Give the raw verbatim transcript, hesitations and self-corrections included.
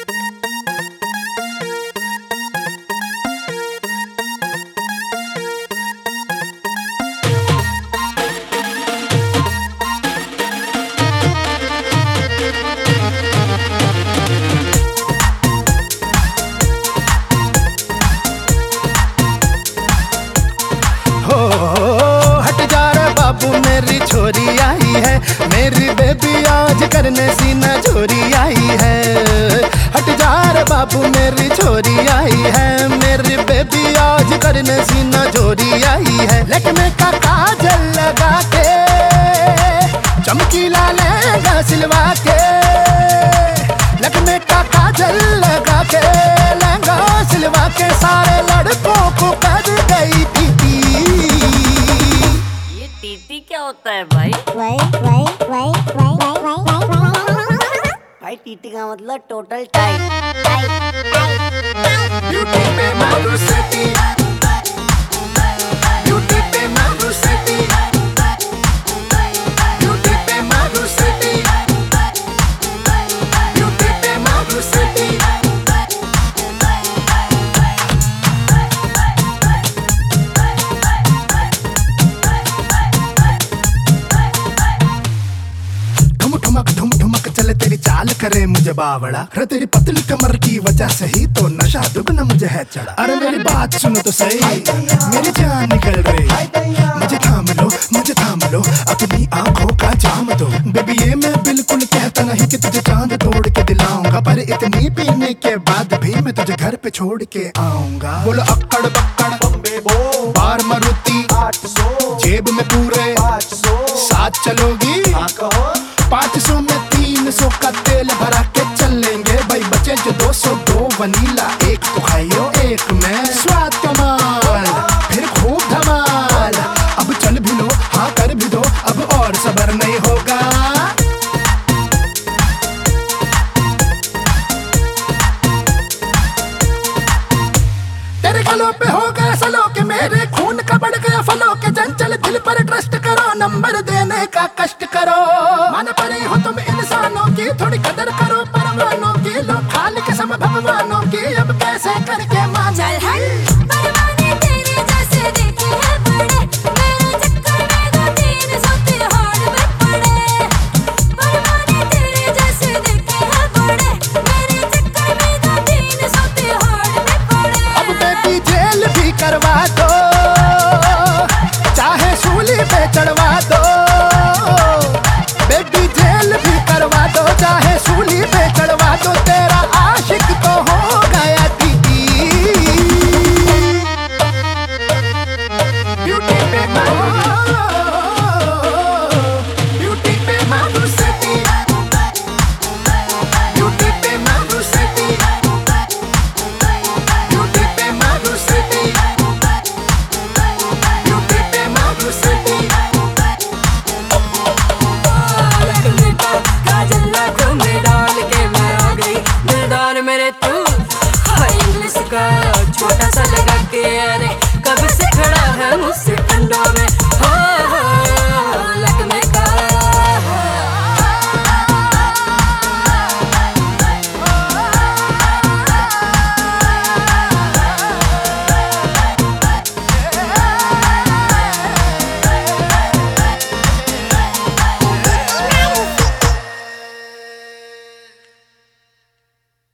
मेरी छोरी आई है, मेरी बेबी आज करने सीना चोरी आई है। हट जा रे बाबू मेरी छोरी आई है, मेरी बेबी आज करने सीना चोरी आई है। लकमे का काजल लगा के चमकीला लहंगा सिलवा के, लकमे का काजल लगा के लहंगा सिलवा के सारे लड़कों को कर गई थी। टीटी क्या होता है भाई? Why why why why why why भाई टीटी का मतलब total tight tight tight. Beauty पे मारू सटी, ब्यूटी पे मारू सटी, ब्यूटी पे मारू सटी, ब्यूटी पे मारू सटी। ठुमक ठुम ठुमक चले तेरी चाल करे मुझे बावड़ा, अरे तेरी पतली कमर की वजह से ही तो नशा दुगना मुझे है चढ़ा। अरे मेरी बात सुनो तो सही, मेरी जान निकल रही, मुझे थाम लो मुझे थाम लो अपनी आंखों का जाम दो। बेबी ये मैं बिल्कुल कहता नहीं कि तुझे चांद तोड़ के दिलाऊंगा, पर इतनी पीने के बाद भी मैं तुझे घर पे छोड़ के आऊंगा। बोलो अक्कड़ बक्कड़ बम्बे बो बार मारुति आठ सौ, जेब में पूरे आठ सौ, साथ चलोगी पाँच सौ में तीन सौ का तेल भरा के चलेंगे भाई। बचे जो दो सौ दो वनीला, एक तो खाइयो एक में स्वाद कमाल, फिर खूब धमाल। अब चल भी लो हाँ कर भी दो, अब और सबर नहीं होगा। तेरे गलों पे हो गए सलों के, मेरे खून का बढ़ गया फलों के। चंचल दिल पर ट्रस्ट करो, नंबर देने का कष्ट करो। मान पड़े हो तुम इंसानों की, थोड़ी कदर करो परवानों की। लो खाल के सब भगवानों की, अब कैसे करके मान। चल हट परवाने तेरे जैसे देखे हैं बड़े, मेरे चक्कर में दो तीन सौ तिहाड़ में पड़े। परवाने तेरे जैसे देखे हैं बड़े, मेरे चक्कर में दो तीन सौ तिहाड़ में पड़े। अब बेबी जेल भी करवा दो, चाहे सूली पे चढ़वा दो। बेबी जेल भी करवा दो, चाहे सूली पे चढ़वा दो। तेरा आशिक तो हो गया दीदी। ब्यूटी पे मारू, ब्यूटी पे मारू सटी, ब्यूटी पे मारू सटी, ब्यूटी पे मारू सटी, ब्यूटी पे मारू सटी। काजल आँखों में डाल के मैं आ गई, दिलदार मेरे तू। इंग्लिश का छोटा सा लगा के अरे